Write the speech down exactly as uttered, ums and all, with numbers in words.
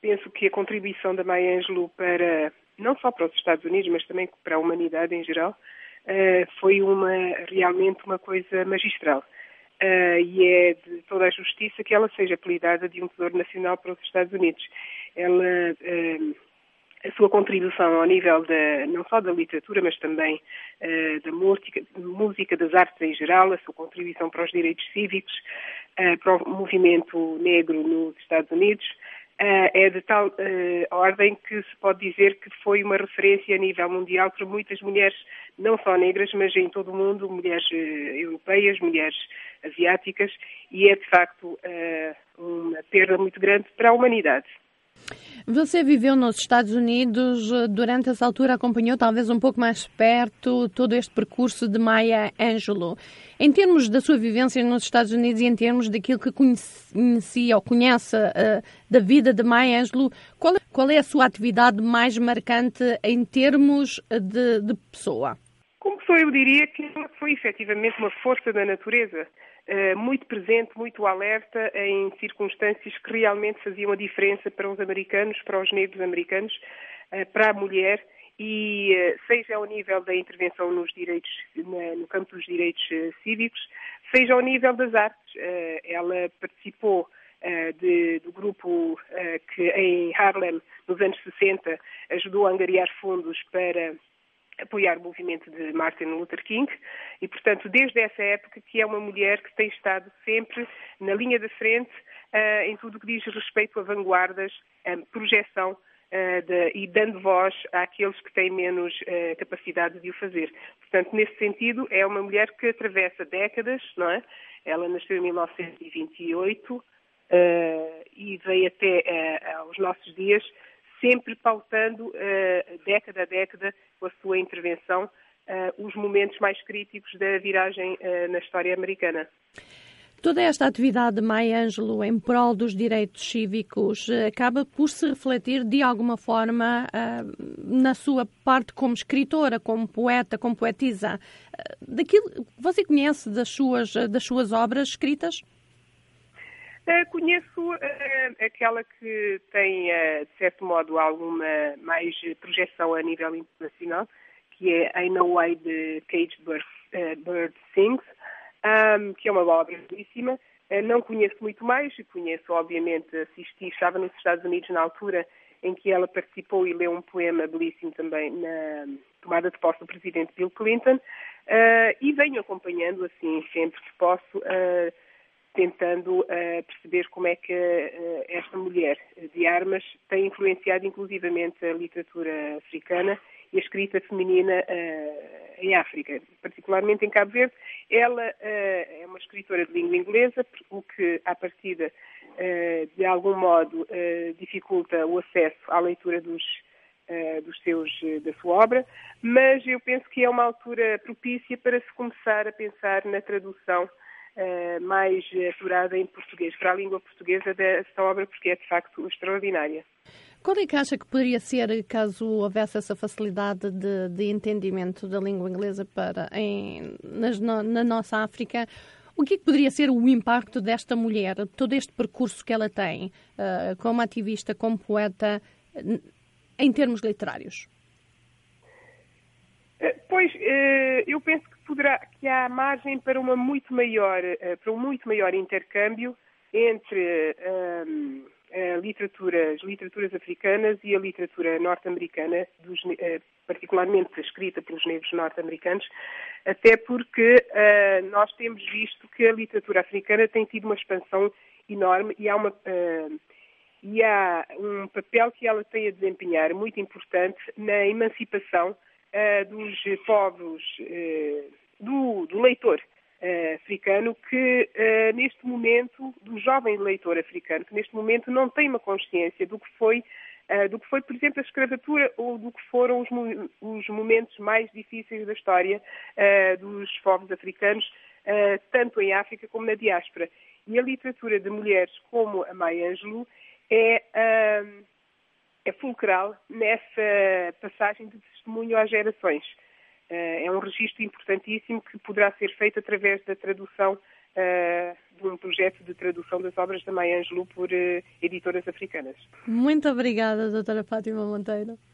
penso que a contribuição da Maya Angelou para, não só para os Estados Unidos, mas também para a humanidade em geral, foi uma, realmente uma coisa magistral. E é de toda a justiça que ela seja apelidada de um tesouro nacional para os Estados Unidos. Ela... A sua contribuição ao nível da, não só da literatura, mas também uh, da música, música, das artes em geral, a sua contribuição para os direitos cívicos, uh, para o movimento negro nos Estados Unidos, uh, é de tal uh, ordem que se pode dizer que foi uma referência a nível mundial para muitas mulheres, não só negras, mas em todo o mundo, mulheres uh, europeias, mulheres asiáticas, e é de facto uh, uma perda muito grande para a humanidade. Você viveu nos Estados Unidos, durante essa altura acompanhou talvez um pouco mais perto todo este percurso de Maya Angelou. Em termos da sua vivência nos Estados Unidos e em termos daquilo que conhecia ou conhece uh, da vida de Maya Angelou, qual, qual é a sua atividade mais marcante em termos de, de pessoa? Como pessoa, eu diria que ela foi efetivamente uma força da natureza, uh, muito presente, muito alerta em circunstâncias que realmente faziam a diferença para os americanos, para os negros americanos, uh, para a mulher, e uh, seja ao nível da intervenção nos direitos, na, no campo dos direitos uh, cívicos, seja ao nível das artes. Uh, ela participou Uh, de, do grupo uh, que em Harlem, nos anos sessenta, ajudou a angariar fundos para apoiar o movimento de Martin Luther King e, portanto, desde essa época que é uma mulher que tem estado sempre na linha da frente uh, em tudo o que diz respeito a vanguardas, a projeção uh, de, e dando voz àqueles que têm menos uh, capacidade de o fazer. Portanto, nesse sentido, é uma mulher que atravessa décadas, não é? Ela nasceu em mil novecentos e vinte e oito uh, e veio até uh, aos nossos dias, sempre pautando, uh, década a década, com a sua intervenção, uh, os momentos mais críticos da viragem uh, na história americana. Toda esta atividade de Maya Angelou em prol dos direitos cívicos acaba por se refletir de alguma forma uh, na sua parte como escritora, como poeta, como poetisa. Uh, daquilo, você conhece das suas, das suas obras escritas? Uh, conheço uh, aquela que tem, uh, de certo modo, alguma mais projeção a nível internacional, que é I Know Why the Caged Bird, uh, Bird Sings, um, que é uma obra belíssima. Uh, não conheço muito mais, conheço, obviamente, assisti, estava nos Estados Unidos na altura em que ela participou e leu um poema belíssimo também na tomada de posse do presidente Bill Clinton, uh, e venho acompanhando, assim, sempre que posso, uh, tentando uh, perceber como é que uh, esta mulher de armas tem influenciado inclusivamente a literatura africana e a escrita feminina uh, em África, particularmente em Cabo Verde. Ela uh, é uma escritora de língua inglesa, o que, à partida, uh, de algum modo, uh, dificulta o acesso à leitura dos, uh, dos seus, uh, da sua obra, mas eu penso que é uma altura propícia para se começar a pensar na tradução Uh, mais apurada em português, para a língua portuguesa desta obra, porque é de facto extraordinária. Qual é que acha que poderia ser, caso houvesse essa facilidade de, de entendimento da língua inglesa para, em, nas, na, na nossa África, o que é que poderia ser o impacto desta mulher, todo este percurso que ela tem, uh, como ativista, como poeta, em termos literários? Uh, pois, uh, eu penso que poderá, que há margem para uma muito maior, uh, para um muito maior intercâmbio entre um, a literatura, as literaturas africanas e a literatura norte-americana, dos, uh, particularmente escrita pelos negros norte-americanos, até porque uh, nós temos visto que a literatura africana tem tido uma expansão enorme e há, uma, uh, e há um papel que ela tem a desempenhar muito importante na emancipação uh, dos povos, uh, do, do leitor Uh, africano que uh, neste momento, do jovem leitor africano, que neste momento não tem uma consciência do que foi, uh, do que foi, por exemplo, a escravatura ou do que foram os, os momentos mais difíceis da história uh, dos povos africanos, uh, tanto em África como na diáspora. E a literatura de mulheres como a Maya Angelou é, uh, é fulcral nessa passagem de testemunho às gerações. É um registro importantíssimo que poderá ser feito através da tradução uh, de um projeto de tradução das obras da Maya Angelou por uh, editoras africanas. Muito obrigada, doutora Fátima Monteiro.